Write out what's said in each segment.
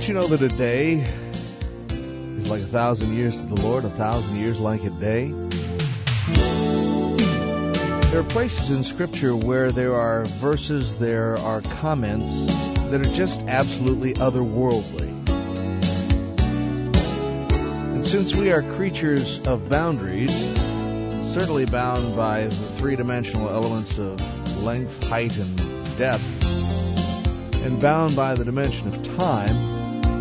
you know that a day is like 1,000 years to the Lord, 1,000 years like a day? There are places in Scripture where there are verses, there are comments that are just absolutely otherworldly. And since we are creatures of boundaries, certainly bound by the three-dimensional elements of length, height, and depth, and bound by the dimension of time,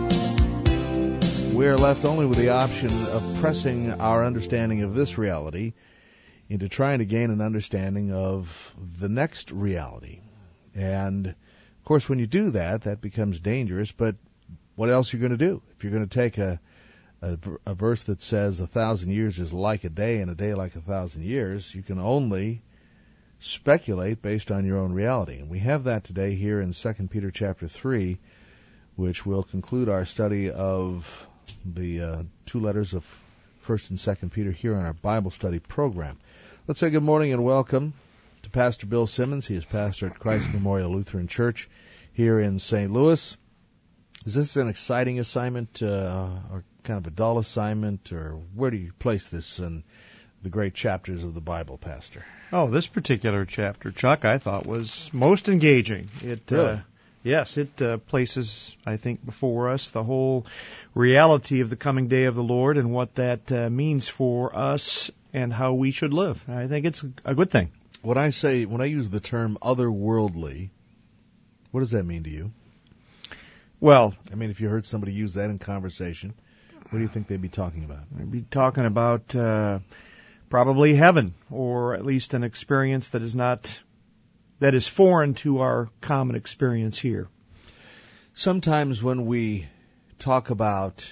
we are left only with the option of pressing our understanding of this reality into trying to gain an understanding of the next reality. And, of course, when you do that, that becomes dangerous, but what else are you going to do? If you're going to take a verse that says 1,000 years is like a day and a day like 1,000 years, you can only speculate based on your own reality. And we have that today here in 2 Peter chapter 3, which will conclude our study of the two letters of 1st and 2nd Peter here on our Bible study program. Let's say good morning and welcome to Pastor Bill Simmons. He is pastor at Christ Memorial Lutheran Church here in St. Louis. Is this an exciting assignment or kind of a dull assignment, or where do you place this in the great chapters of the Bible, Pastor? Oh, this particular chapter, Chuck, I thought was most engaging. Really? Yes, it places, I think, before us the whole reality of the coming day of the Lord and what that means for us and how we should live. I think it's a good thing. When I use the term otherworldly, what does that mean to you? Well, I mean, if you heard somebody use that in conversation, what do you think they'd be talking about? They'd be talking about probably heaven, or at least an experience that is foreign to our common experience here. Sometimes when we talk about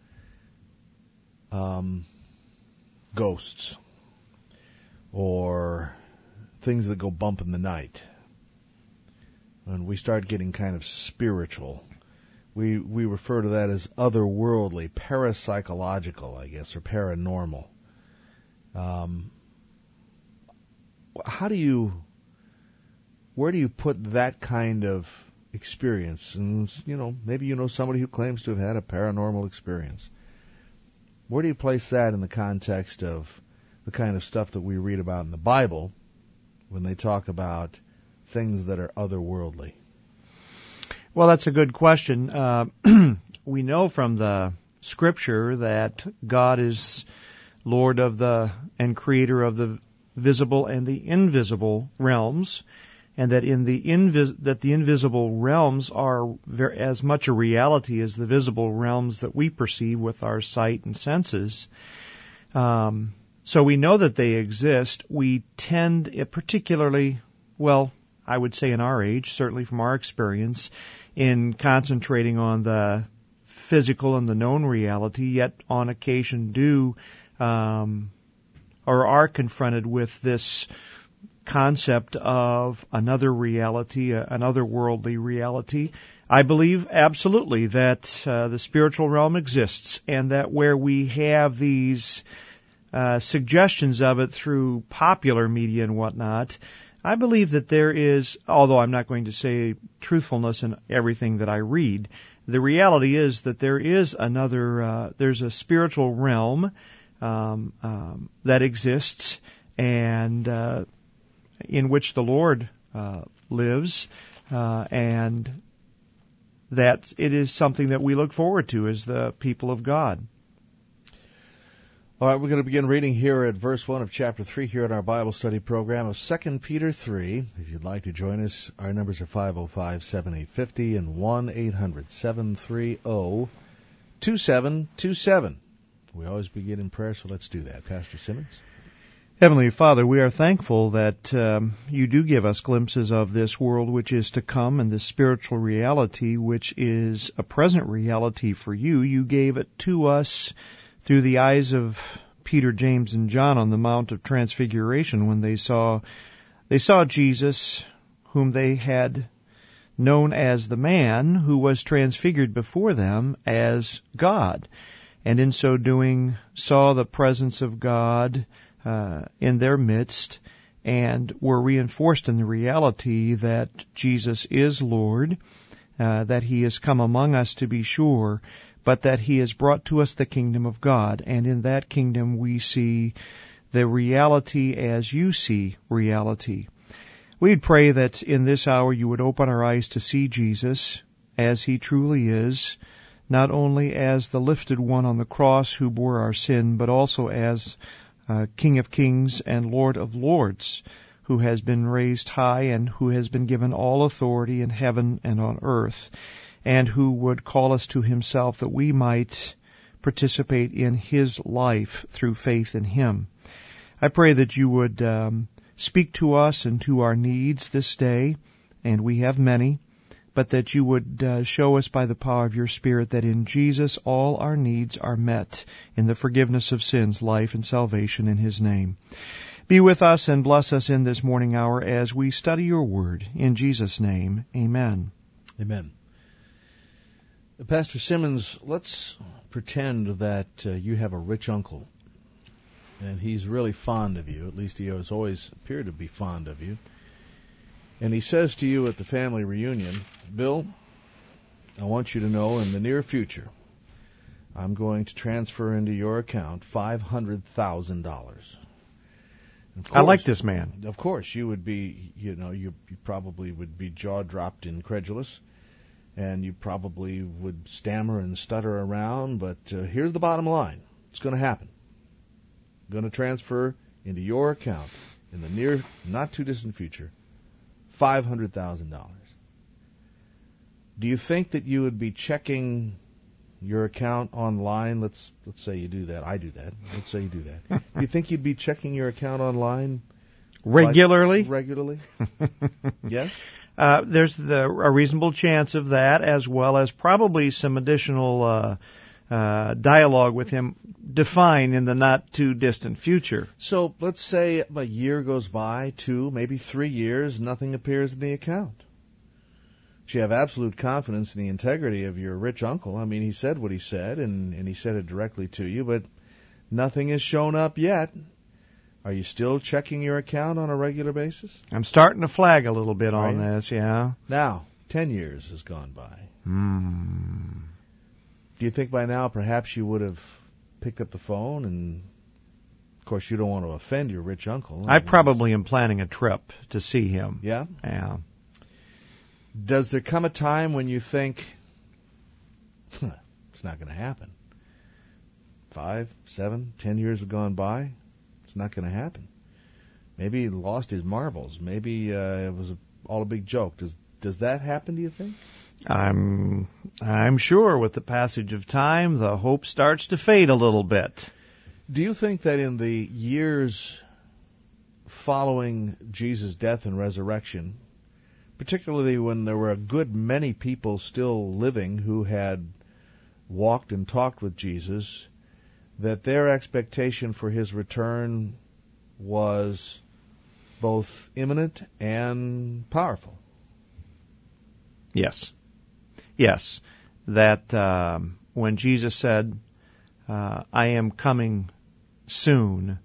ghosts or things that go bump in the night, when we start getting kind of spiritual, we refer to that as otherworldly, parapsychological, I guess, or paranormal. Where do you put that kind of experience? And, maybe you know somebody who claims to have had a paranormal experience. Where do you place that in the context of the kind of stuff that we read about in the Bible when they talk about things that are otherworldly? Well, that's a good question. We know from the Scripture that God is Lord of and Creator of the visible and the invisible realms, and that the invisible realms are as much a reality as the visible realms that we perceive with our sight and senses. So we know that they exist. We tend, particularly, well, I would say in our age, certainly from our experience, in concentrating on the physical and the known reality, yet on occasion or are confronted with this concept of another reality, another worldly reality. I believe absolutely that the spiritual realm exists, and that where we have these suggestions of it through popular media and whatnot, I believe that there is, although I'm not going to say truthfulness in everything that I read, the reality is that there is there's a spiritual realm that exists, and in which the Lord lives, and that it is something that we look forward to as the people of God. All right, we're going to begin reading here at verse 1 of chapter 3 here in our Bible study program of 2 Peter 3. If you'd like to join us, our numbers are 505-7850 and 1-800-730-2727. We always begin in prayer, so let's do that. Pastor Simmons? Heavenly Father, we are thankful that you do give us glimpses of this world which is to come, and this spiritual reality which is a present reality for you. You gave it to us through the eyes of Peter, James, and John on the Mount of Transfiguration when they saw Jesus, whom they had known as the man who was transfigured before them as God, and in so doing saw the presence of God in their midst, and were reinforced in the reality that Jesus is Lord, that He has come among us to be sure, but that He has brought to us the kingdom of God, and in that kingdom we see the reality as you see reality. We'd pray that in this hour you would open our eyes to see Jesus as He truly is, not only as the lifted one on the cross who bore our sin, but also as King of Kings and Lord of Lords, who has been raised high and who has been given all authority in heaven and on earth, and who would call us to Himself that we might participate in His life through faith in Him. I pray that you would speak to us and to our needs this day, and we have many, but that you would show us by the power of your Spirit that in Jesus all our needs are met in the forgiveness of sins, life, and salvation in His name. Be with us and bless us in this morning hour as we study your word. In Jesus' name, amen. Amen. Pastor Simmons, let's pretend that you have a rich uncle, and he's really fond of you. At least he has always appeared to be fond of you. And he says to you at the family reunion, Bill, I want you to know in the near future, I'm going to transfer into your account $500,000. I like this man. Of course, you would be, you probably would be jaw-dropped incredulous, and you probably would stammer and stutter around, but here's the bottom line. It's going to happen. I'm going to transfer into your account in the near, not too distant future, $500,000. Do you think that you would be checking your account online? Let's say you do that. I do that. Let's say you do that. Do you think you'd be checking your account online regularly? Regularly? Yes? There's a reasonable chance of that, as well as probably some additional dialogue with him defined in the not too distant future. So let's say a year goes by, 2, maybe 3 years, nothing appears in the account. You have absolute confidence in the integrity of your rich uncle. I mean, he said what he said, and he said it directly to you, but nothing has shown up yet. Are you still checking your account on a regular basis? I'm starting to flag a little bit on this, yeah. Now, 10 years has gone by. Do you think by now perhaps you would have picked up the phone? And, of course, you don't want to offend your rich uncle. I probably am planning a trip to see him. Yeah? Yeah. Does there come a time when you think, it's not going to happen? 5, 7, 10 years have gone by. It's not going to happen. Maybe he lost his marbles. Maybe it was all a big joke. Does that happen, do you think? I'm sure with the passage of time, the hope starts to fade a little bit. Do you think that in the years following Jesus' death and resurrection, particularly when there were a good many people still living who had walked and talked with Jesus, that their expectation for His return was both imminent and powerful? Yes. Yes. That when Jesus said, I am coming soon,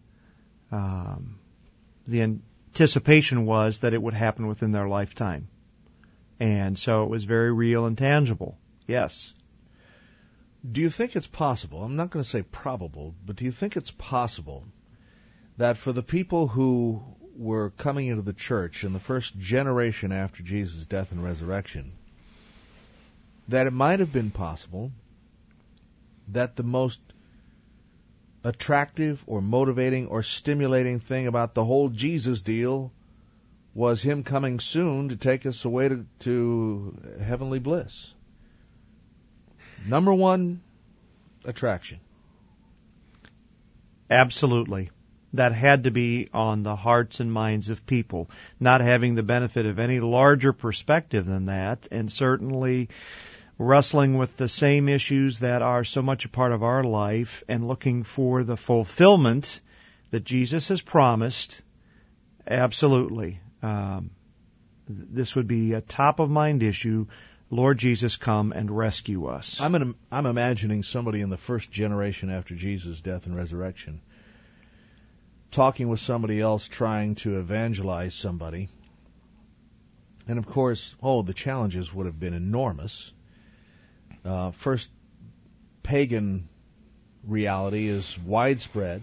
the anticipation was that it would happen within their lifetime. And so it was very real and tangible. Yes. Do you think it's possible, I'm not going to say probable, but do you think it's possible that for the people who were coming into the church in the first generation after Jesus' death and resurrection, that it might have been possible that the most attractive or motivating or stimulating thing about the whole Jesus deal was Him coming soon to take us away to heavenly bliss? Number one attraction. Absolutely. That had to be on the hearts and minds of people, not having the benefit of any larger perspective than that, and certainly wrestling with the same issues that are so much a part of our life and looking for the fulfillment that Jesus has promised. Absolutely. This would be a top-of-mind issue. Lord Jesus, come and rescue us. I'm imagining somebody in the first generation after Jesus' death and resurrection talking with somebody else trying to evangelize somebody And, of course, the challenges would have been enormous. First, pagan reality is widespread.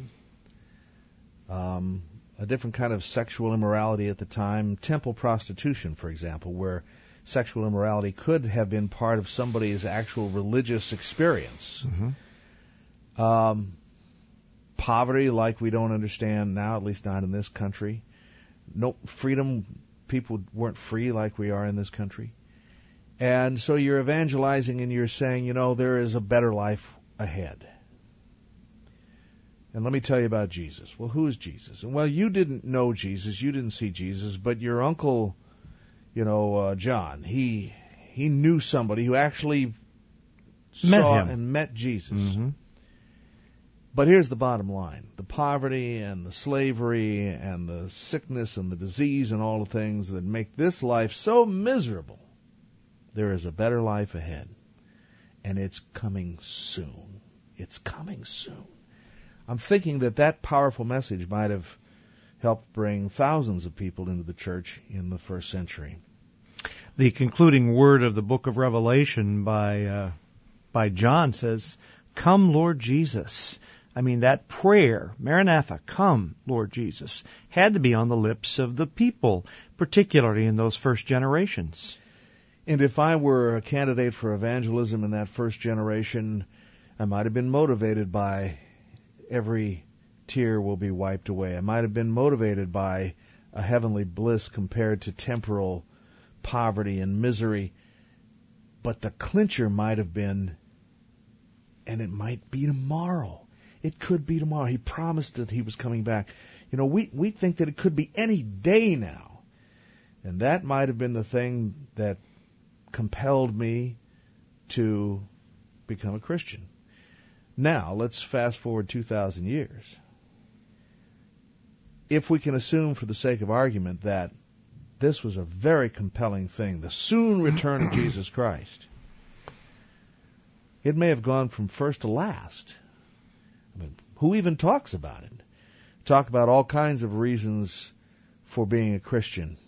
A different kind of sexual immorality at the time, temple prostitution, for example, where sexual immorality could have been part of somebody's actual religious experience. Mm-hmm. Poverty like we don't understand now, at least not in this country. No freedom, people weren't free like we are in this country. And so you're evangelizing and you're saying, there is a better life ahead. And let me tell you about Jesus. Well, who is Jesus? And, well, you didn't know Jesus, you didn't see Jesus, but your uncle, John, he knew somebody who actually saw and met Jesus. Mm-hmm. But here's the bottom line. The poverty and the slavery and the sickness and the disease and all the things that make this life so miserable, there is a better life ahead. And it's coming soon. It's coming soon. I'm thinking that powerful message might have helped bring thousands of people into the church in the first century. The concluding word of the book of Revelation by John says, "Come, Lord Jesus." I mean, that prayer, Maranatha, come, Lord Jesus, had to be on the lips of the people, particularly in those first generations. And if I were a candidate for evangelism in that first generation, I might have been motivated by every tear will be wiped away. I might have been motivated by a heavenly bliss compared to temporal poverty and misery. But the clincher might have been, and it might be tomorrow. It could be tomorrow. He promised that he was coming back. We think that it could be any day now. And that might have been the thing that compelled me to become a Christian. Now, let's fast forward 2,000 years. If we can assume for the sake of argument that this was a very compelling thing, the soon return of Jesus Christ, it may have gone from first to last. I mean, who even talks about it? Talk about all kinds of reasons for being a Christian.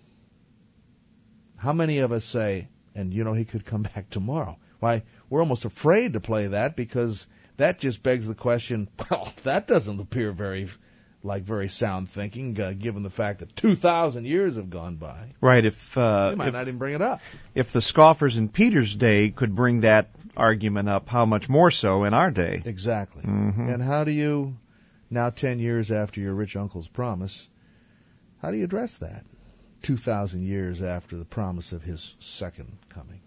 How many of us say, and he could come back tomorrow? Why, we're almost afraid to play that because that just begs the question, well, that doesn't appear very sound thinking, given the fact that 2,000 years have gone by. Right, you might not even bring it up. If the scoffers in Peter's day could bring that argument up, how much more so in our day? Exactly. Mm-hmm. And how do you, now 10 years after your rich uncle's promise, how do you address that? 2,000 years after the promise of his second coming.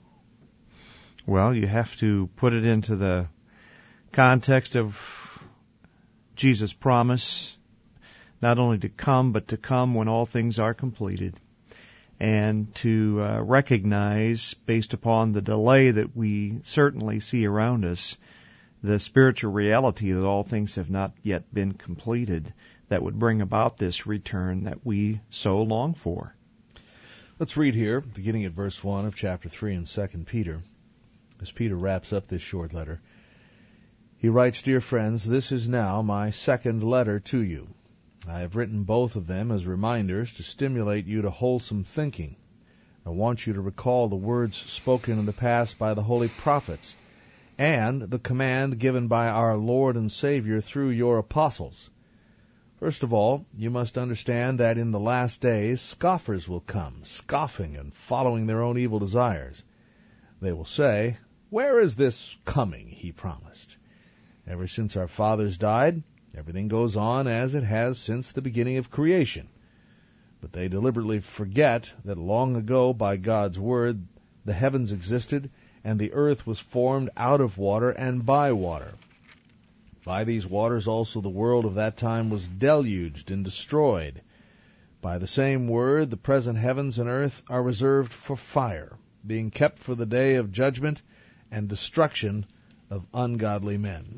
Well, you have to put it into the context of Jesus' promise, not only to come, but to come when all things are completed. And to recognize, based upon the delay that we certainly see around us, the spiritual reality that all things have not yet been completed, that would bring about this return that we so long for. Let's read here, beginning at verse 1 of chapter 3 in 2 Peter, as Peter wraps up this short letter. He writes, "Dear friends, this is now my second letter to you. I have written both of them as reminders to stimulate you to wholesome thinking. I want you to recall the words spoken in the past by the holy prophets, and the command given by our Lord and Savior through your apostles. First of all, you must understand that in the last days scoffers will come, scoffing and following their own evil desires. They will say, 'Where is this coming he promised?' Ever since our fathers died, everything goes on as it has since the beginning of creation. But they deliberately forget that long ago, by God's word, the heavens existed, and the earth was formed out of water and by water. By these waters also the world of that time was deluged and destroyed. By the same word, the present heavens and earth are reserved for fire, being kept for the day of judgment and destruction of ungodly men."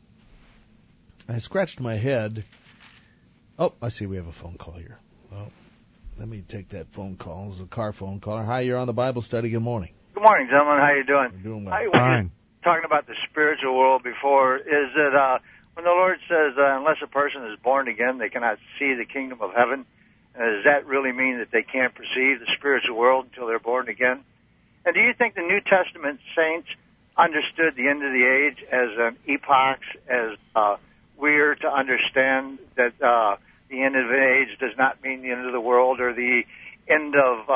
I scratched my head. Oh, I see we have a phone call here. Well, let me take that phone call. It's a car phone caller. Hi, you're on the Bible study. Good morning. Good morning, gentlemen. How you doing? We're doing well. I was Fine. talking about the spiritual world before. Is it when the Lord says, unless a person is born again, they cannot see the kingdom of heaven? Does that really mean that they can't perceive the spiritual world until they're born again? And do you think the New Testament saints understood the end of the age as an epoch, as we're to understand that the end of an age does not mean the end of the world or the end of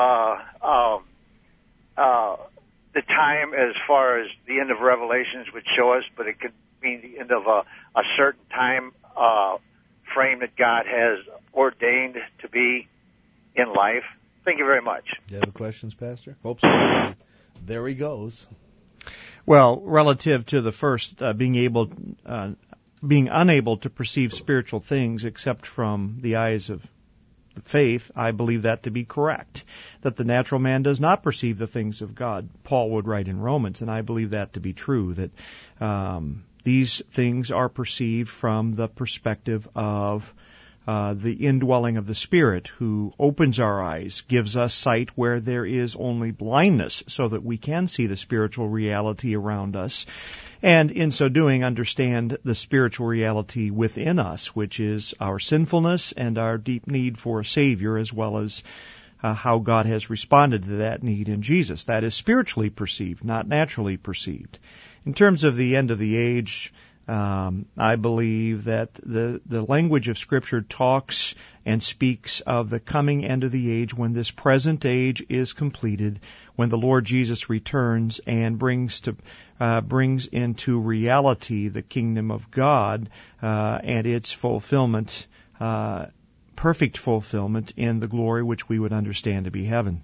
the time as far as the end of Revelations would show us, but it could mean the end of a certain time frame that God has ordained to be in life? Thank you very much. Do you have questions, Pastor? Hope so. There he goes. Well, relative to the first, being unable to perceive spiritual things except from the eyes of the faith, I believe that to be correct. That the natural man does not perceive the things of God. Paul would write in Romans, and I believe that to be true. That these things are perceived from the perspective of the indwelling of the Spirit, who opens our eyes, gives us sight where there is only blindness, so that we can see the spiritual reality around us, and in so doing understand the spiritual reality within us, which is our sinfulness and our deep need for a Savior, as well as how God has responded to that need in Jesus. That is spiritually perceived, not naturally perceived. In terms of the end of the age, I believe that the language of Scripture talks and speaks of the coming end of the age when this present age is completed, when the Lord Jesus returns and brings into reality the kingdom of God and its fulfillment, perfect fulfillment in the glory which we would understand to be heaven.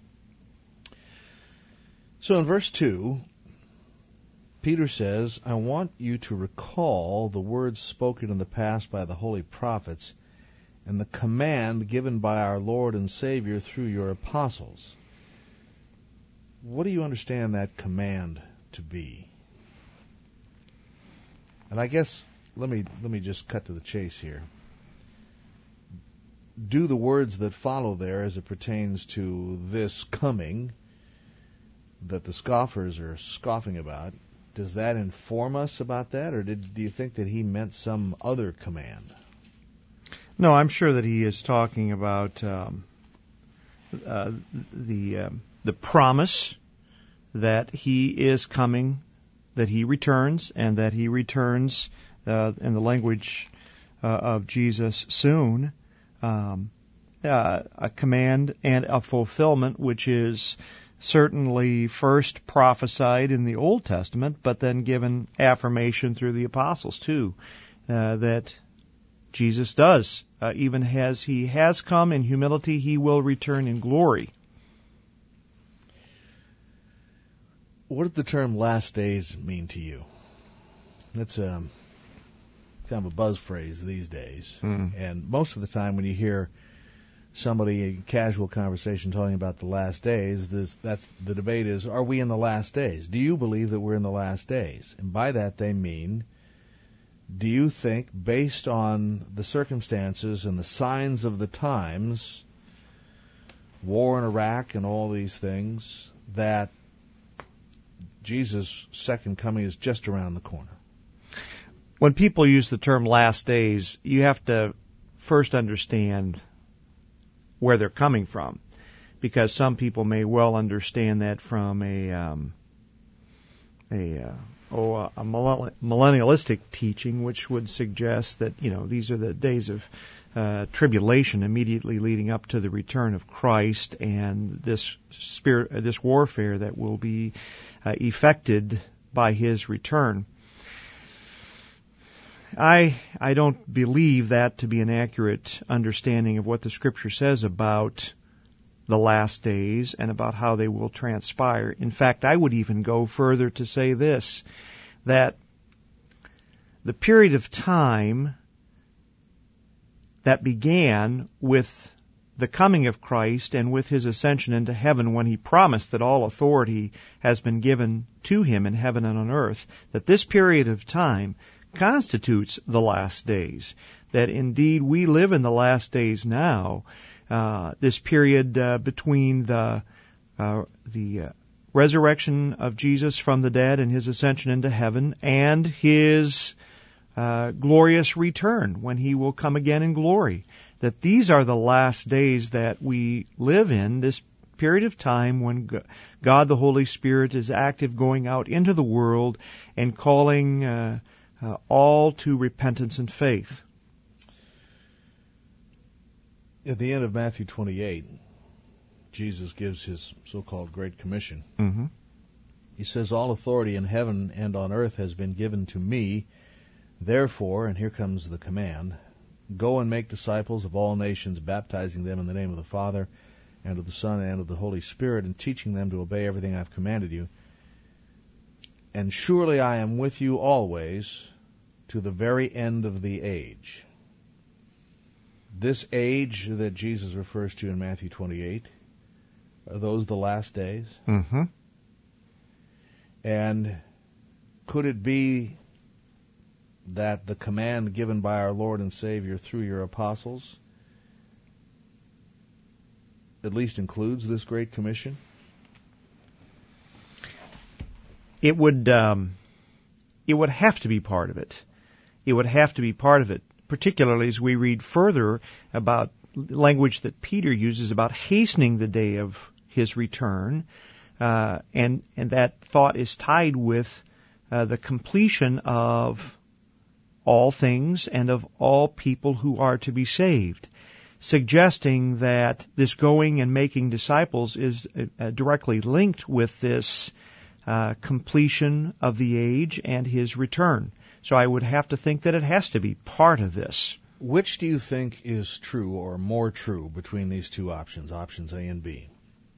So in verse 2, Peter says, I want you to recall the words spoken in the past by the holy prophets and the command given by our Lord and Savior through your apostles. What do you understand that command to be? And I guess let me just cut to the chase here. Do the words that follow there as it pertains to this coming that the scoffers are scoffing about, does that inform us about that, or do you think that he meant some other command? No, I'm sure that he is talking about the promise that he is coming, that he returns, and that he returns in the language of Jesus soon. A command and a fulfillment which is certainly first prophesied in the Old Testament, but then given affirmation through the apostles too, that Jesus does. Even as he has come in humility, he will return in glory. What does the term last days mean to you? That's kind of a buzz phrase these days. And most of the time when you hear somebody in casual conversation talking about the last days, that's the debate is, are we in the last days? Do you believe that we're in the last days? And by that they mean, do you think, based on the circumstances and the signs of the times, war in Iraq and all these things, that Jesus' second coming is just around the corner? When people use the term last days, you have to first understand where they're coming from, because some people may well understand that from a millennialistic teaching, which would suggest that these are the days of tribulation immediately leading up to the return of Christ, and this warfare that will be effected by his return. I don't believe that to be an accurate understanding of what the Scripture says about the last days and about how they will transpire. In fact, I would even go further to say this, that the period of time that began with the coming of Christ and with his ascension into heaven, when he promised that all authority has been given to him in heaven and on earth, that this period of time constitutes the last days, that indeed we live in the last days now. This period between the resurrection of Jesus from the dead and his ascension into heaven and his glorious return, when he will come again in glory. that these are the last days that we live in, this period of time when God the Holy Spirit is active, going out into the world and calling all to repentance and faith. At the end of Matthew 28, Jesus gives his so-called Great Commission. Mm-hmm. He says, "All authority in heaven and on earth has been given to me. Therefore," and here comes the command, "go and make disciples of all nations, baptizing them in the name of the Father, and of the Son, and of the Holy Spirit, and teaching them to obey everything I've commanded you. And surely I am with you always, to the very end of the age." This age that Jesus refers to in Matthew 28, are those the last days? Mm-hmm. And could it be that the command given by our Lord and Savior through your apostles at least includes this Great Commission? It would have to be part of it. It would have to be part of it, particularly as we read further about language that Peter uses about hastening the day of his return, and that thought is tied with the completion of all things and of all people who are to be saved, suggesting that this going and making disciples is directly linked with this completion of the age and his return. So I would have to think that it has to be part of this. Which do you think is true or more true between these two options, options A and B?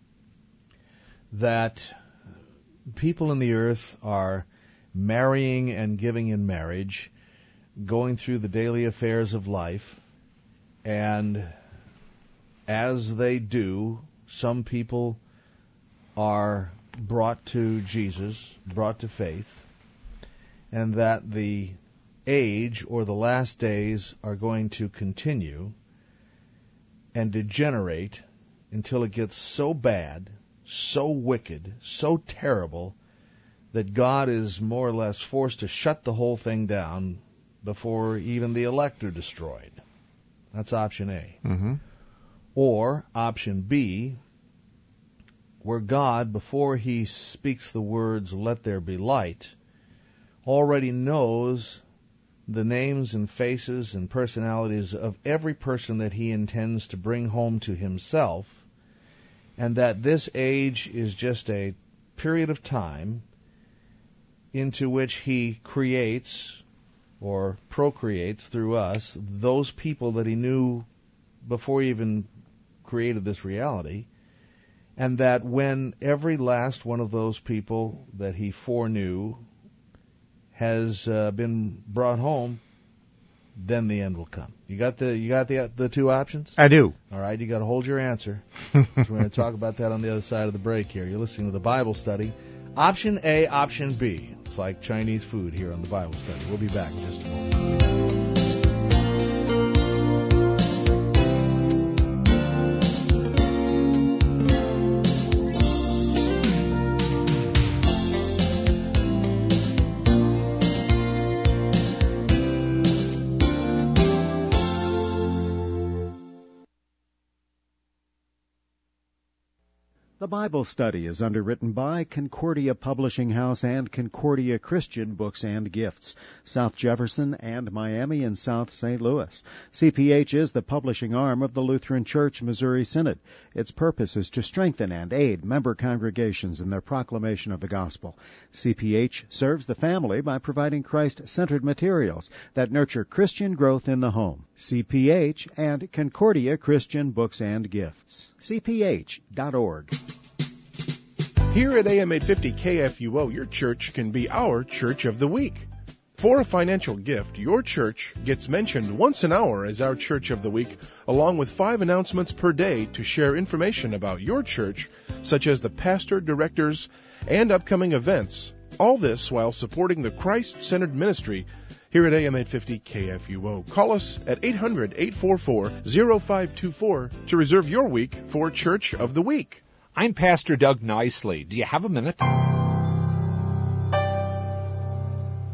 That people in the earth are marrying and giving in marriage, going through the daily affairs of life, and as they do, some people are brought to Jesus, brought to faith, and that the age or the last days are going to continue and degenerate until it gets so bad, so wicked, so terrible, that God is more or less forced to shut the whole thing down before even the elect are destroyed. That's option A. Mm-hmm. Or option B, where God, before he speaks the words, "Let there be light," already knows the names and faces and personalities of every person that he intends to bring home to himself, and that this age is just a period of time into which he creates or procreates through us those people that he knew before he even created this reality, and that when every last one of those people that he foreknew has been brought home, then the end will come. You got the two options? I do. All right, you got to hold your answer. So we're going to talk about that on the other side of the break here. You're listening to the Bible Study. Option A, option B. It's like Chinese food here on the Bible Study. We'll be back in just a moment. The Bible Study is underwritten by Concordia Publishing House and Concordia Christian Books and Gifts, South Jefferson and Miami and South St. Louis. CPH is the publishing arm of the Lutheran Church Missouri Synod. Its purpose is to strengthen and aid member congregations in their proclamation of the gospel. CPH serves the family by providing Christ-centered materials that nurture Christian growth in the home. CPH and Concordia Christian Books and Gifts. CPH.org. Here at AM 850 KFUO, your church can be our Church of the Week. For a financial gift, your church gets mentioned once an hour as our Church of the Week, along with 5 announcements per day to share information about your church, such as the pastor, directors, and upcoming events. All this while supporting the Christ-centered ministry here at AM 850 KFUO. Call us at 800-844-0524 to reserve your week for Church of the Week. I'm Pastor Doug Nicely. Do you have a minute? Well,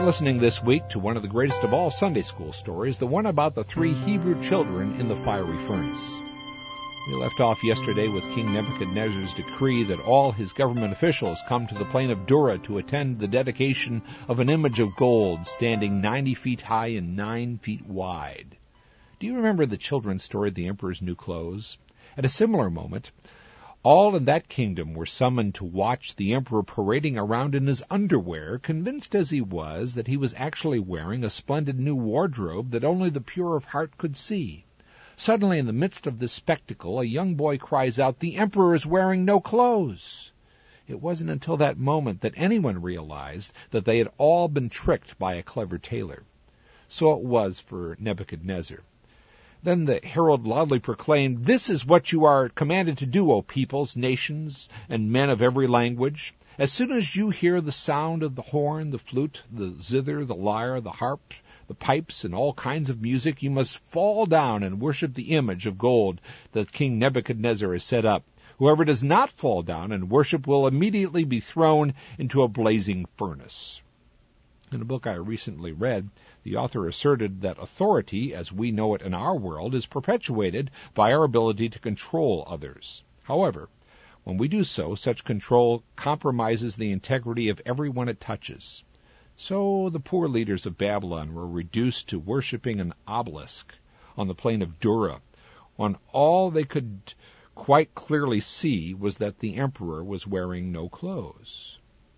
listening this week to one of the greatest of all Sunday school stories, the one about the 3 Hebrew children in the fiery furnace. We left off yesterday with King Nebuchadnezzar's decree that all his government officials come to the plain of Dura to attend the dedication of an image of gold standing 90 feet high and 9 feet wide. Do you remember the children stored the emperor's new clothes? At a similar moment, all in that kingdom were summoned to watch the emperor parading around in his underwear, convinced as he was that he was actually wearing a splendid new wardrobe that only the pure of heart could see. Suddenly, in the midst of this spectacle, a young boy cries out, "The emperor is wearing no clothes!" It wasn't until that moment that anyone realized that they had all been tricked by a clever tailor. So it was for Nebuchadnezzar. Then the herald loudly proclaimed, "This is what you are commanded to do, O peoples, nations, and men of every language. As soon as you hear the sound of the horn, the flute, the zither, the lyre, the harp, the pipes, and all kinds of music, you must fall down and worship the image of gold that King Nebuchadnezzar has set up. Whoever does not fall down and worship will immediately be thrown into a blazing furnace." In a book I recently read, the author asserted that authority, as we know it in our world, is perpetuated by our ability to control others. However, when we do so, such control compromises the integrity of everyone it touches. So the poor leaders of Babylon were reduced to worshiping an obelisk on the plain of Dura, when all they could quite clearly see was that the emperor was wearing no clothes.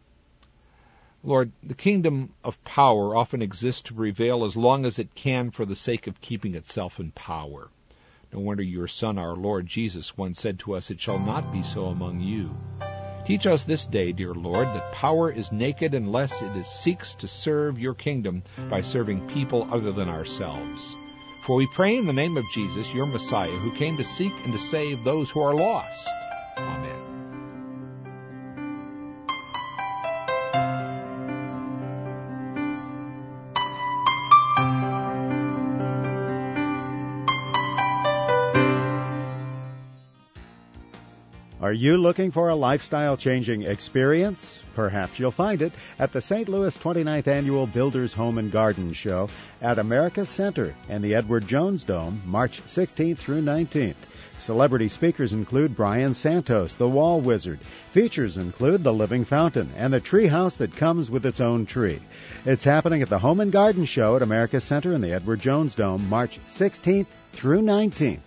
Lord, the kingdom of power often exists to prevail as long as it can for the sake of keeping itself in power. No wonder your Son, our Lord Jesus, once said to us, "It shall not be so among you." Teach us this day, dear Lord, that power is naked unless it seeks to serve your kingdom by serving people other than ourselves. For we pray in the name of Jesus, your Messiah, who came to seek and to save those who are lost. Amen. Are you looking for a lifestyle-changing experience? Perhaps you'll find it at the St. Louis 29th Annual Builders Home and Garden Show at America's Center and the Edward Jones Dome, March 16th through 19th. Celebrity speakers include Brian Santos, the Wall Wizard. Features include the Living Fountain and the tree house that comes with its own tree. It's happening at the Home and Garden Show at America's Center and the Edward Jones Dome, March 16th through 19th.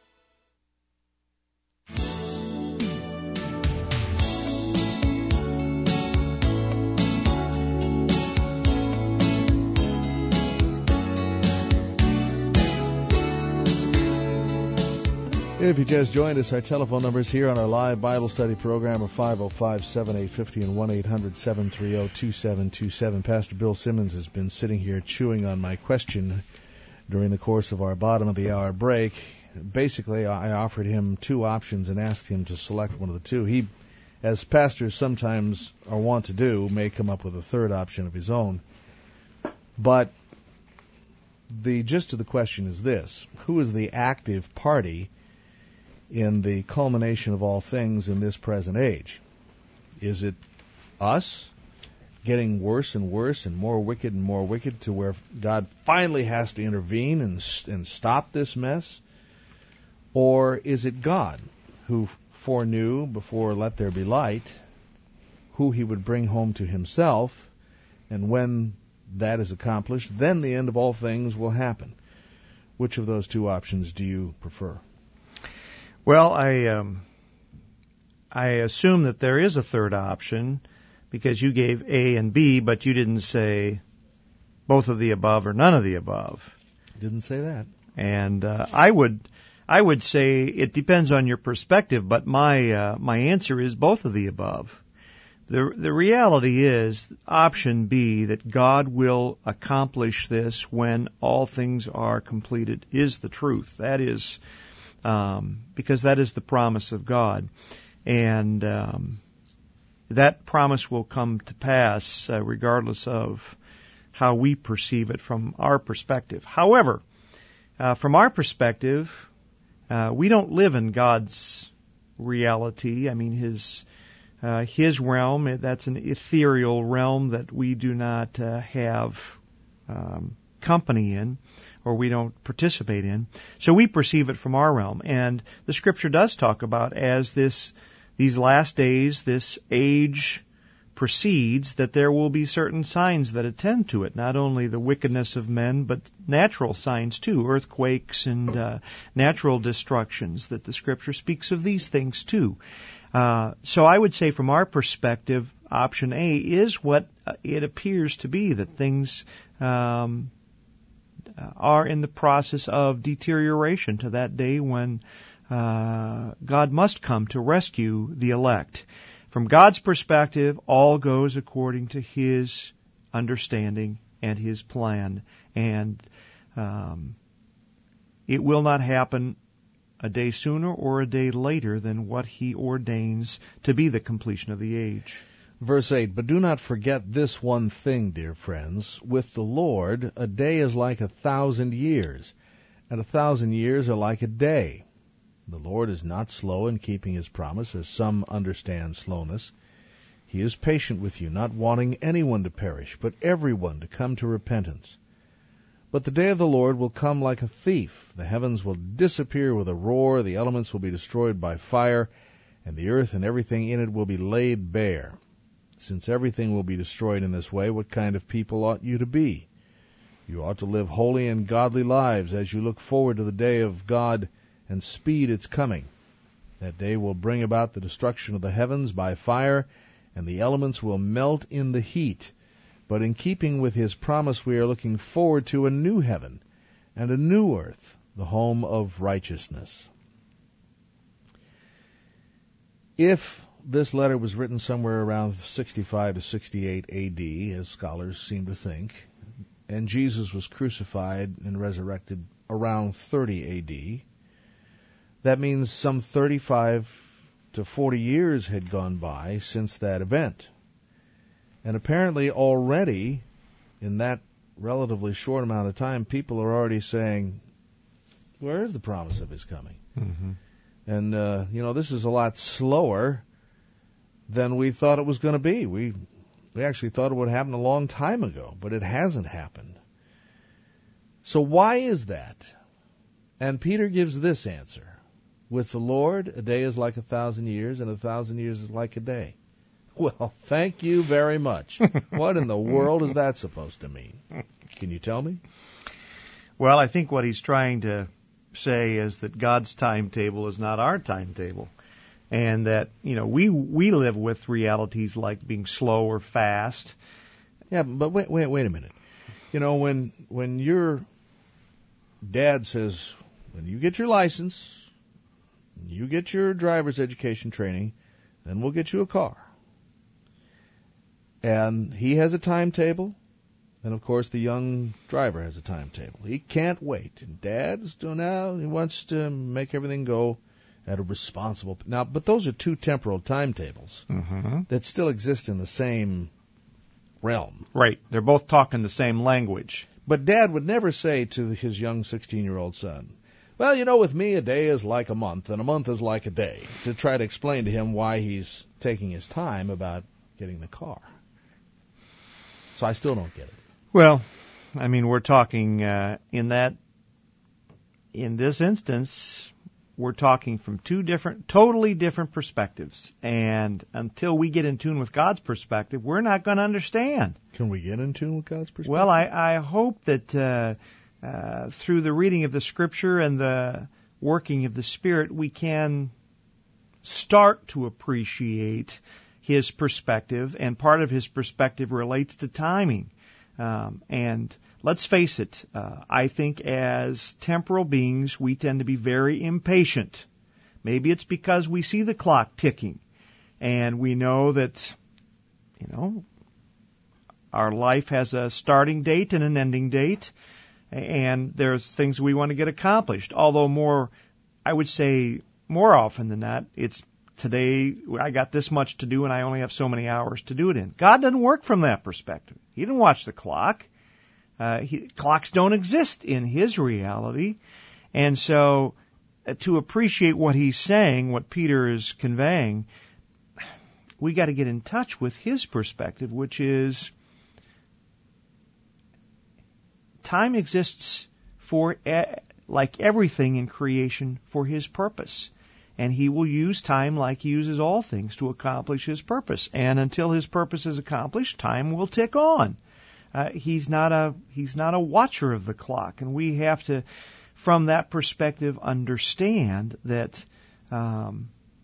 If you just joined us, our telephone numbers here on our live Bible study program are 505-7850 and 1-800-730-2727. Pastor Bill Simmons has been sitting here chewing on my question during the course of our bottom-of-the-hour break. Basically, I offered him 2 options and asked him to select one of the 2. He, as pastors sometimes are wont to do, may come up with a 3rd option of his own. But the gist of the question is this: who is the active party in the culmination of all things in this present age? Is it us getting worse and worse and more wicked to where God finally has to intervene and stop this mess? Or is it God who foreknew before let there be light who he would bring home to himself, and when that is accomplished, then the end of all things will happen? Which of those 2 options do you prefer? Well, I assume that there is a 3rd option because you gave A and B, but you didn't say both of the above or none of the above. Didn't say that. And I would say it depends on your perspective, but my answer is both of the above. The reality is option B, that God will accomplish this when all things are completed, is the truth. That is because that is the promise of God. And that promise will come to pass regardless of how we perceive it from our perspective. However, from our perspective, we don't live in God's reality. I mean, His His realm. That's an ethereal realm that we do not have company in, or we don't participate in. So we perceive it from our realm. And the Scripture does talk about as these last days, this age proceeds, that there will be certain signs that attend to it. Not only the wickedness of men, but natural signs too, earthquakes and natural destructions, that the Scripture speaks of these things too. So I would say from our perspective, option A is what it appears to be, that things are in the process of deterioration to that day when God must come to rescue the elect. From God's perspective, all goes according to His understanding and His plan, and it will not happen a day sooner or a day later than what He ordains to be the completion of the age. Verse 8, "But do not forget this one thing, dear friends. With the Lord, a day is like 1,000 years, and 1,000 years are like a day. The Lord is not slow in keeping His promise, as some understand slowness. He is patient with you, not wanting anyone to perish, but everyone to come to repentance. But the day of the Lord will come like a thief. The heavens will disappear with a roar, the elements will be destroyed by fire, and the earth and everything in it will be laid bare. Since everything will be destroyed in this way, what kind of people ought you to be? You ought to live holy and godly lives as you look forward to the day of God and speed its coming. That day will bring about the destruction of the heavens by fire, and the elements will melt in the heat. But in keeping with His promise, we are looking forward to a new heaven and a new earth, the home of righteousness." If this letter was written somewhere around 65 to 68 A.D., as scholars seem to think, and Jesus was crucified and resurrected around 30 A.D., that means some 35 to 40 years had gone by since that event. And apparently already, in that relatively short amount of time, people are already saying, where is the promise of His coming? Mm-hmm. And, this is a lot slower than we thought it was going to be. We actually thought it would happen a long time ago, but it hasn't happened. So why is that? And Peter gives this answer. With the Lord, a day is like 1,000 years, and 1,000 years is like a day. Well, thank you very much. What in the world is that supposed to mean? Can you tell me? Well, I think what he's trying to say is that God's timetable is not our timetable. And that, we live with realities like being slow or fast. Yeah, but wait a minute. When your dad says, when you get your license, you get your driver's education training, then we'll get you a car. And he has a timetable, and of course the young driver has a timetable. He can't wait. And Dad's doing now, he wants to make everything go at a responsible... Now, but those are two temporal timetables that still exist in the same realm. Right. They're both talking the same language. But Dad would never say to his young 16-year-old son, well, with me, a day is like a month, and a month is like a day, to try to explain to him why he's taking his time about getting the car. So I still don't get it. Well, we're talking in this instance, we're talking from two totally different perspectives. And until we get in tune with God's perspective, we're not going to understand. Can we get in tune with God's perspective? Well, I hope that through the reading of the Scripture and the working of the Spirit, we can start to appreciate His perspective, and part of His perspective relates to timing. And let's face it, I think as temporal beings, we tend to be very impatient. Maybe it's because we see the clock ticking, and we know that, our life has a starting date and an ending date, and there's things we want to get accomplished. Although I would say more often than not, it's today I got this much to do and I only have so many hours to do it in. God doesn't work from that perspective. He didn't watch the clock. Clocks don't exist in His reality. And so to appreciate what he's saying, what Peter is conveying, we got to get in touch with His perspective, which is time exists for, like everything in creation, for His purpose. And He will use time like He uses all things to accomplish His purpose. And until His purpose is accomplished, time will tick on. He's not a watcher of the clock, and we have to, from that perspective, understand that God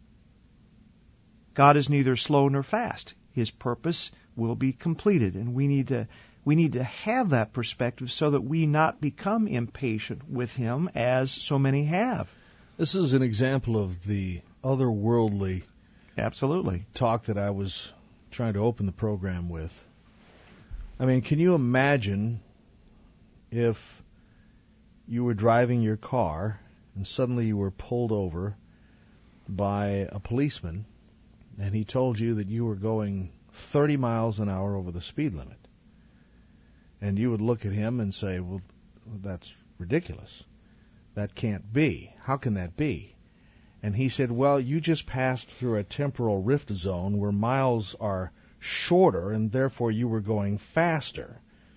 is neither slow nor fast. His purpose will be completed, and we need to have that perspective so that we not become impatient with Him, as so many have. This is an example of the otherworldly Absolutely talk that I was trying to open the program with. I mean, can you imagine if you were driving your car and suddenly you were pulled over by a policeman and he told you that you were going 30 miles an hour over the speed limit? And you would look at him and say, well, that's ridiculous. That can't be. How can that be? And he said, well, you just passed through a temporal rift zone where miles are shorter, and therefore you were going faster.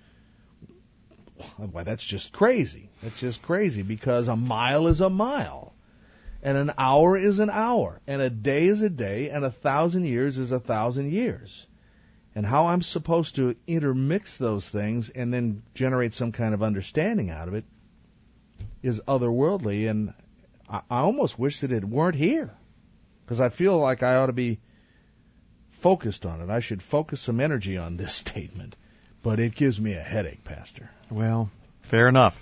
Why, that's just crazy. That's just crazy, because a mile is a mile, and an hour is an hour, and a day is a day, and 1,000 years is 1,000 years. And how I'm supposed to intermix those things and then generate some kind of understanding out of it is otherworldly, and I almost wish that it weren't here, because I feel like I ought to be focused on it. I should focus some energy on this statement, but it gives me a headache, Pastor. Well, fair enough.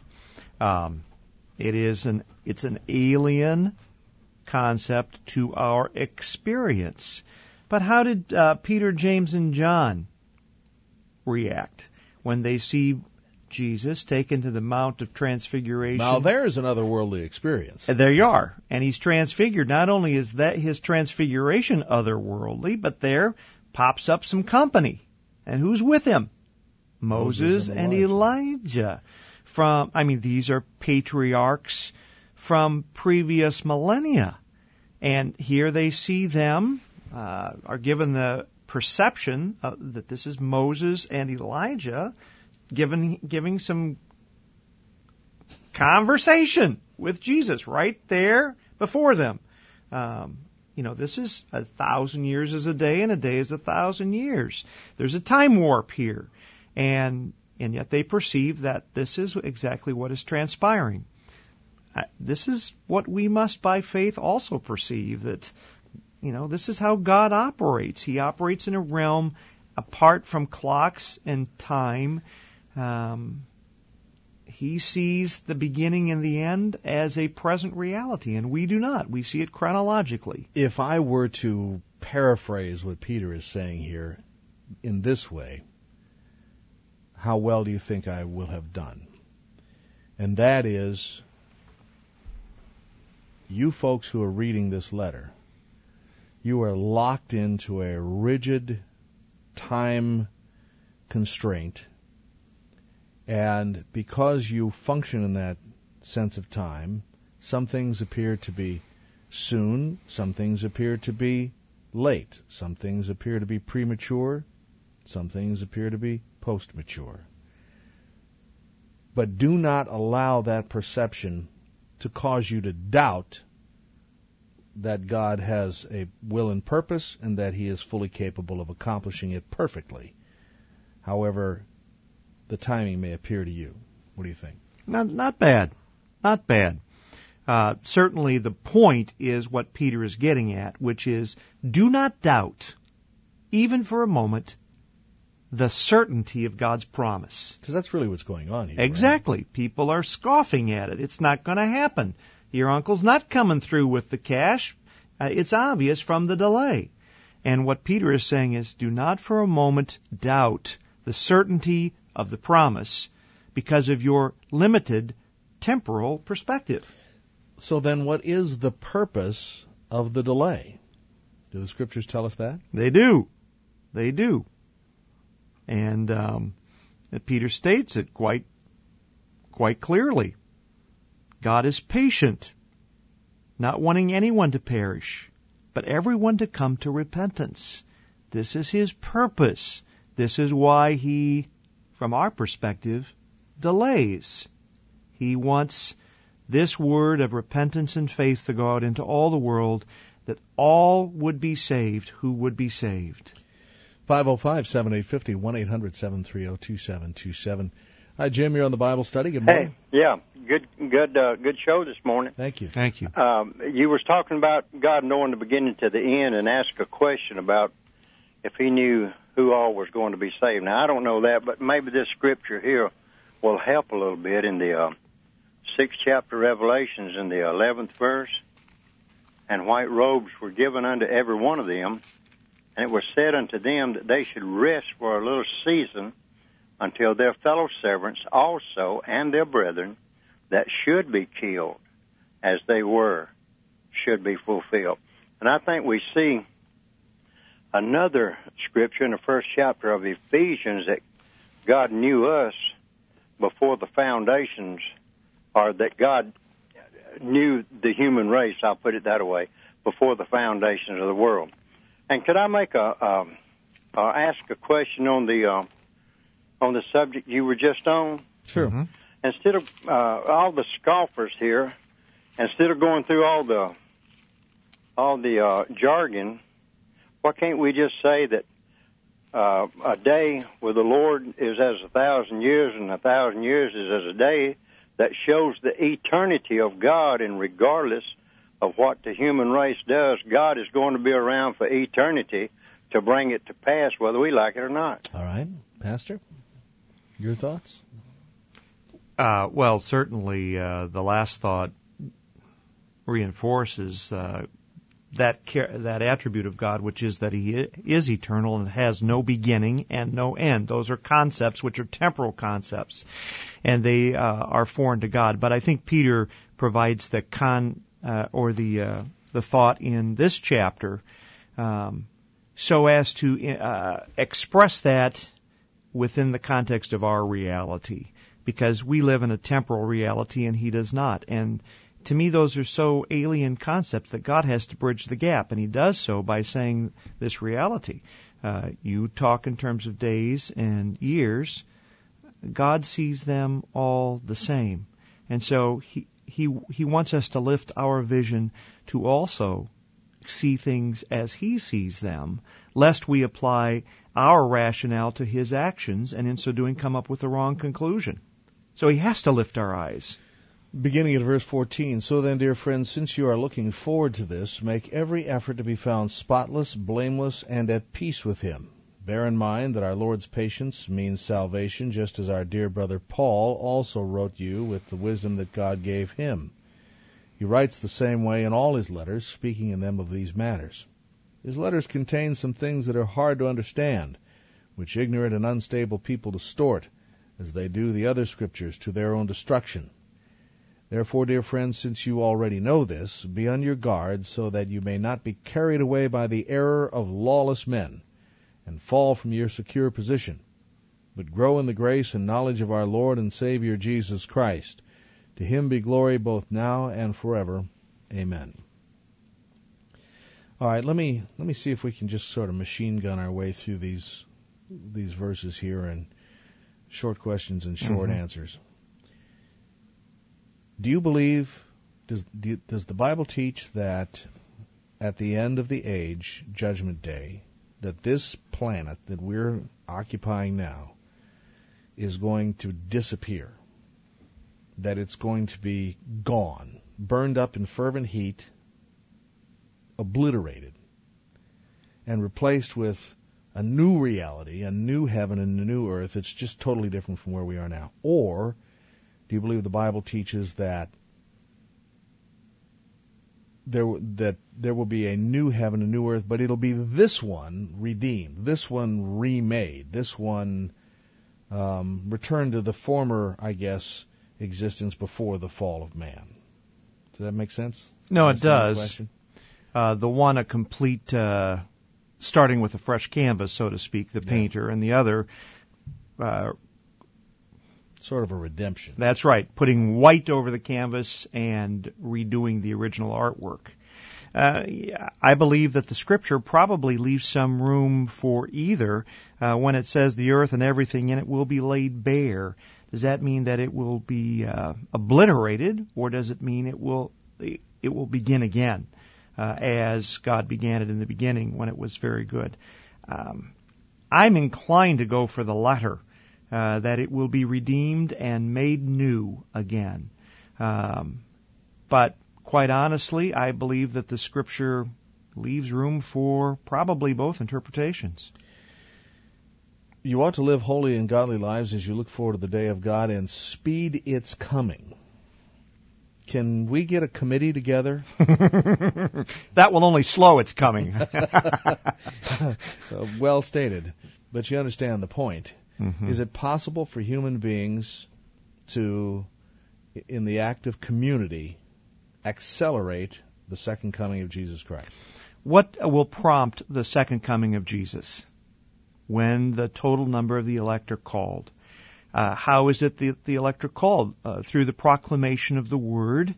It's an alien concept to our experience. But how did Peter, James, and John react when they see Jesus taken to the Mount of Transfiguration? Now there's an otherworldly experience. There you are. And He's transfigured. Not only is that His transfiguration otherworldly, but there pops up some company. And who's with Him? Moses and Elijah. These are patriarchs from previous millennia. And here they see them, are given the perception that this is Moses and Elijah giving some conversation with Jesus right there before them. This is 1,000 years is a day, and a day is 1,000 years. There's a time warp here, and yet they perceive that this is exactly what is transpiring. This is what we must, by faith, also perceive, that this is how God operates. He operates in a realm apart from clocks and time. He sees the beginning and the end as a present reality, and we do not. We see it chronologically. If I were to paraphrase what Peter is saying here in this way, how well do you think I will have done? And that is, you folks who are reading this letter, you are locked into a rigid time constraint, and because you function in that sense of time, some things appear to be soon, some things appear to be late, some things appear to be premature, some things appear to be post-mature. But do not allow that perception to cause you to doubt that God has a will and purpose and that He is fully capable of accomplishing it perfectly. However, the timing may appear to you. What do you think? Not bad. Not bad. Certainly the point is what Peter is getting at, which is, do not doubt, even for a moment, the certainty of God's promise. Because that's really what's going on here. Exactly. Right? People are scoffing at it. It's not going to happen. Your uncle's not coming through with the cash. It's obvious from the delay. And what Peter is saying is, do not for a moment doubt the certainty of the promise because of your limited temporal perspective. So then what is the purpose of the delay? Do the Scriptures tell us that? They do. They do. And Peter states it quite clearly. God is patient, not wanting anyone to perish, but everyone to come to repentance. This is His purpose. This is why He, from our perspective, delays. He wants this word of repentance and faith to go out into all the world, that all would be saved who would be saved. 505-7850, 1-800-730-2727. Hi, Jim. You're on the Bible study. Good morning. Hey, yeah, good show this morning. Thank you. Thank you. You was talking about God knowing the beginning to the end, and asked a question about if He knew who all was going to be saved. Now, I don't know that, but maybe this scripture here will help a little bit in the 6th chapter of Revelations, in the 11th verse. And white robes were given unto every one of them, and it was said unto them that they should rest for a little season until their fellow servants also and their brethren that should be killed as they were should be fulfilled. And I think we see another scripture in the 1st chapter of Ephesians that God knew us before the foundations, or that God knew the human race, I'll put it that way, before the foundations of the world. And could I make ask a question on the subject you were just on? Sure. Mm-hmm. Instead of all the scoffers here, instead of going through all the jargon, why can't we just say that a day with the Lord is as 1,000 years, and 1,000 years is as a day? That shows the eternity of God, and regardless of what the human race does, God is going to be around for eternity to bring it to pass, whether we like it or not. All right. Pastor, your thoughts? Well, certainly the last thought reinforces that attribute of God, which is that He is eternal and has no beginning and no end. Those are concepts which are temporal concepts, and they are foreign to God. But I think Peter provides the thought in this chapter so as to express that within the context of our reality, because we live in a temporal reality and He does not. And to me, those are so alien concepts that God has to bridge the gap, and He does so by saying this reality. You talk in terms of days and years. God sees them all the same. And so He wants us to lift our vision to also see things as He sees them, lest we apply our rationale to His actions, and in so doing come up with the wrong conclusion. So He has to lift our eyes. Beginning at verse 14, so then, dear friends, since you are looking forward to this, make every effort to be found spotless, blameless, and at peace with Him. Bear in mind that our Lord's patience means salvation, just as our dear brother Paul also wrote you with the wisdom that God gave him. He writes the same way in all his letters, speaking in them of these matters. His letters contain some things that are hard to understand, which ignorant and unstable people distort, as they do the other Scriptures, to their own destruction. Therefore, dear friends, since you already know this, be on your guard, so that you may not be carried away by the error of lawless men, and fall from your secure position, but grow in the grace and knowledge of our Lord and Savior Jesus Christ. To Him be glory both now and forever. Amen. All right, let me see if we can just sort of machine gun our way through these verses here, and short questions and short answers. Do you believe, does the Bible teach that at the end of the age, Judgment Day, that this planet that we're occupying now is going to disappear? That it's going to be gone, burned up in fervent heat, obliterated, and replaced with a new reality, a new heaven and a new earth that's just totally different from where we are now? Or do you believe the Bible teaches that there will be a new heaven, a new earth, but it'll be this one redeemed, this one remade, this one returned to the former, I guess, existence before the fall of man? Does that make sense? No, it does. The one a complete, starting with a fresh canvas, so to speak, the painter, and the other sort of a redemption. That's right, putting white over the canvas and redoing the original artwork. I believe that the Scripture probably leaves some room for either. When it says the earth and everything in it will be laid bare, does that mean that it will be obliterated, or does it mean it will begin again, as God began it in the beginning when it was very good? I'm inclined to go for the latter, that it will be redeemed and made new again. But quite honestly, I believe that the Scripture leaves room for probably both interpretations. You ought to live holy and godly lives as you look forward to the day of God and speed its coming. Can we get a committee together? That will only slow its coming. Well stated. But you understand the point. Mm-hmm. Is it possible for human beings to, in the act of community, accelerate the second coming of Jesus Christ? What will prompt the second coming of Jesus when the total number of the elect are called? How is it the elect are called? Through the proclamation of the Word,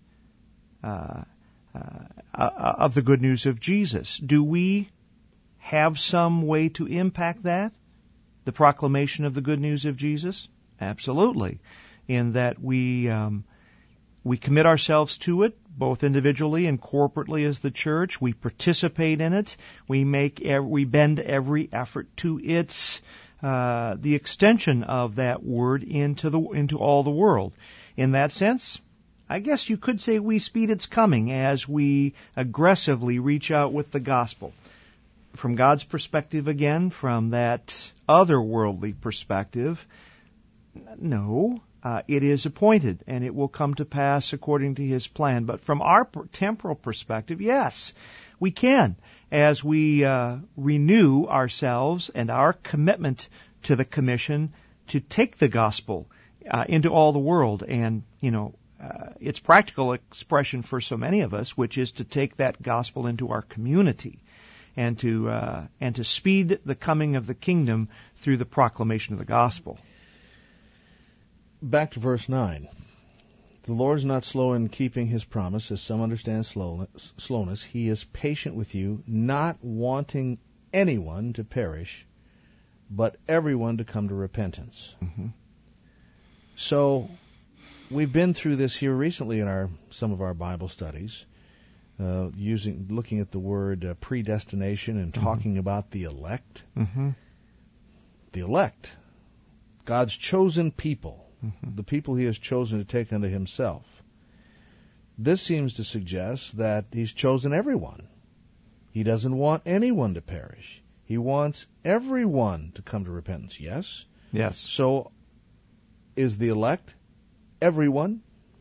of the good news of Jesus. Do we have some way to impact that? The proclamation of the good news of Jesus? Absolutely. In that we commit ourselves to it, both individually and corporately as the church. We participate in it. We bend every effort to its the extension of that word into all the world. In that sense, I guess you could say we speed its coming as we aggressively reach out with the gospel. From God's perspective again, from that otherworldly perspective, no. It is appointed, and it will come to pass according to His plan. But from our temporal perspective, yes, we can, as we renew ourselves and our commitment to the commission to take the gospel into all the world. And, its practical expression for so many of us, which is to take that gospel into our community and to speed the coming of the kingdom through the proclamation of the gospel. Back to verse 9. The Lord is not slow in keeping His promise, as some understand slowness. He is patient with you, not wanting anyone to perish, but everyone to come to repentance. Mm-hmm. So, we've been through this here recently in some of our Bible studies, looking at the word predestination and talking about the elect. Mm-hmm. The elect, God's chosen people. The people He has chosen to take unto Himself. This seems to suggest that He's chosen everyone. He doesn't want anyone to perish. He wants everyone to come to repentance. Yes? Yes. So, is the elect everyone?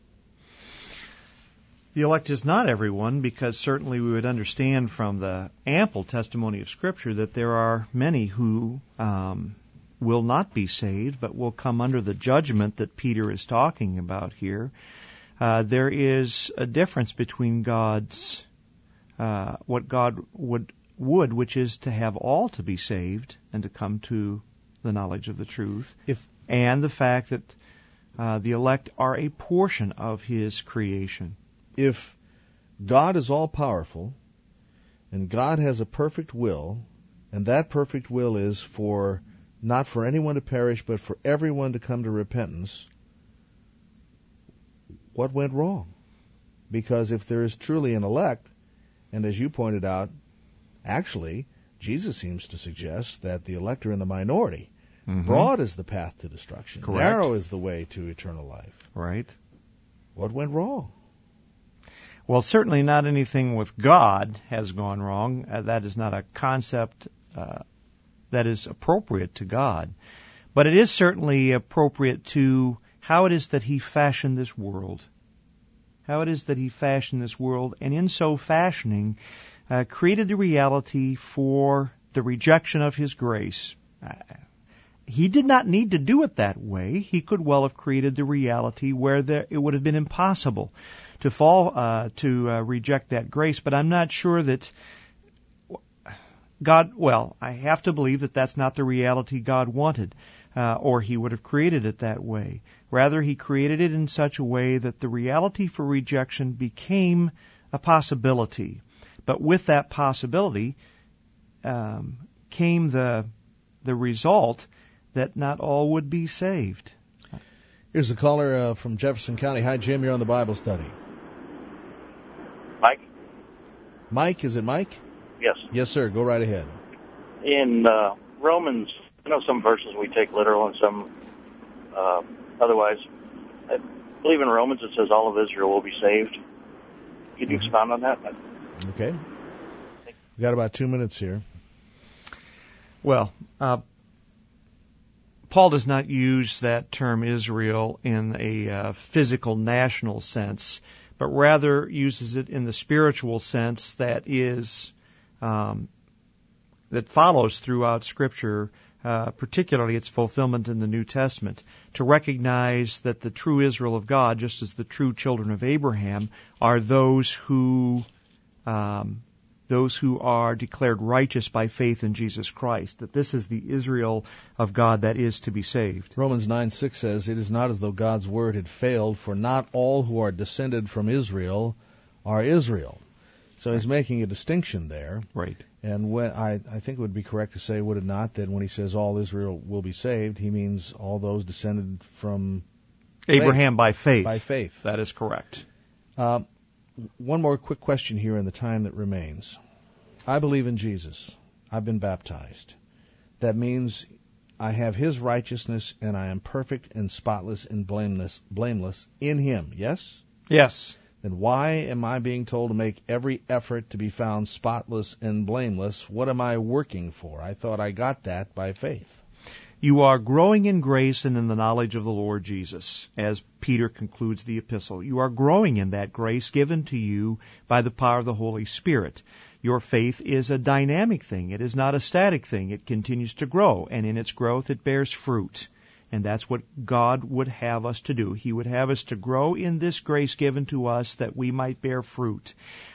The elect is not everyone, because certainly we would understand from the ample testimony of Scripture that there are many who will not be saved, but will come under the judgment that Peter is talking about here. There is a difference between God's what God would, which is to have all to be saved and to come to the knowledge of the truth, and the fact that the elect are a portion of His creation. If God is all-powerful, and God has a perfect will, and that perfect will is not for anyone to perish, but for everyone to come to repentance, what went wrong? Because if there is truly an elect, and as you pointed out, actually, Jesus seems to suggest that the elect are in the minority. Mm-hmm. Broad is the path to destruction. Correct. Narrow is the way to eternal life. Right. What went wrong? Well, certainly not anything with God has gone wrong. That is not a concept that is appropriate to God. But it is certainly appropriate to how it is that He fashioned this world. How it is that He fashioned this world, and in so fashioning, created the reality for the rejection of His grace. He did not need to do it that way. He could well have created the reality where it would have been impossible to reject that grace. But I'm not sure that I have to believe that that's not the reality God wanted, or He would have created it that way. Rather, He created it in such a way that the reality for rejection became a possibility. But with that possibility came the result that not all would be saved. Here's a caller from Jefferson County. Hi, Jim. You're on the Bible study. Mike? Mike, is it Mike? Yes. Yes, sir. Go right ahead. In Romans, I know some verses we take literal and some otherwise. I believe in Romans it says all of Israel will be saved. Could you expound on that? Okay. We've got about 2 minutes here. Well, Paul does not use that term Israel in a physical national sense, but rather uses it in the spiritual sense that is that follows throughout Scripture, particularly its fulfillment in the New Testament, to recognize that the true Israel of God, just as the true children of Abraham, are those who are declared righteous by faith in Jesus Christ, that this is the Israel of God that is to be saved. Romans 9:6 says, "It is not as though God's word had failed, for not all who are descended from Israel are Israel." So he's making a distinction there. Right. And when, I think it would be correct to say, would it not, that when he says all Israel will be saved, he means all those descended from Abraham by faith. By faith. That is correct. One more quick question here in the time that remains. I believe in Jesus. I've been baptized. That means I have his righteousness and I am perfect and spotless and blameless in him. Yes? Yes. Then why am I being told to make every effort to be found spotless and blameless? What am I working for? I thought I got that by faith. You are growing in grace and in the knowledge of the Lord Jesus, as Peter concludes the epistle. You are growing in that grace given to you by the power of the Holy Spirit. Your faith is a dynamic thing. It is not a static thing. It continues to grow, and in its growth it bears fruit. And that's what God would have us to do. He would have us to grow in this grace given to us that we might bear fruit.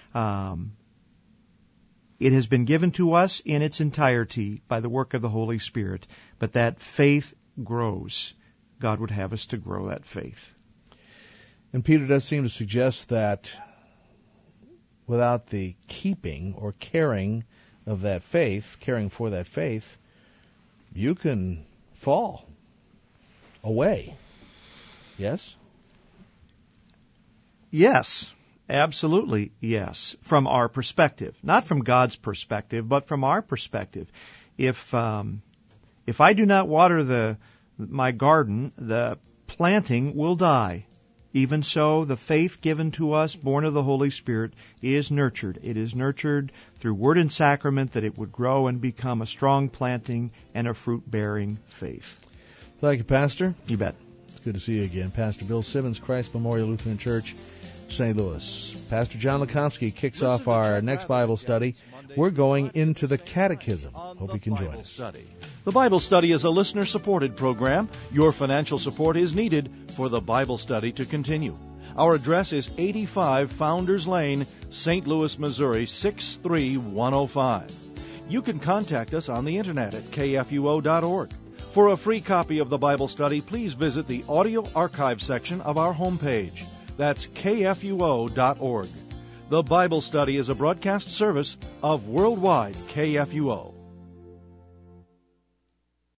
It has been given to us in its entirety by the work of the Holy Spirit, but that faith grows. God would have us to grow that faith. And Peter does seem to suggest that without the keeping or caring of that faith, caring for that faith, you can fall away. Yes? Yes. Absolutely, yes, from our perspective. Not from God's perspective, but from our perspective. If I do not water my garden, the planting will die. Even so, the faith given to us, born of the Holy Spirit, is nurtured. It is nurtured through word and sacrament that it would grow and become a strong planting and a fruit-bearing faith. Thank you, Pastor. You bet. It's good to see you again. Pastor Bill Simmons, Christ Memorial Lutheran Church, St. Louis. Pastor John Lukomsky kicks off our next Bible study. We're going into the Catechism. Hope you can join us. The Bible Study is a listener-supported program. Your financial support is needed for the Bible study to continue. Our address is 85 Founders Lane, St. Louis, Missouri, 63105. You can contact us on the internet at kfuo.org. For a free copy of the Bible study, please visit the audio archive section of our homepage. That's kfuo.org. The Bible Study is a broadcast service of Worldwide KFUO.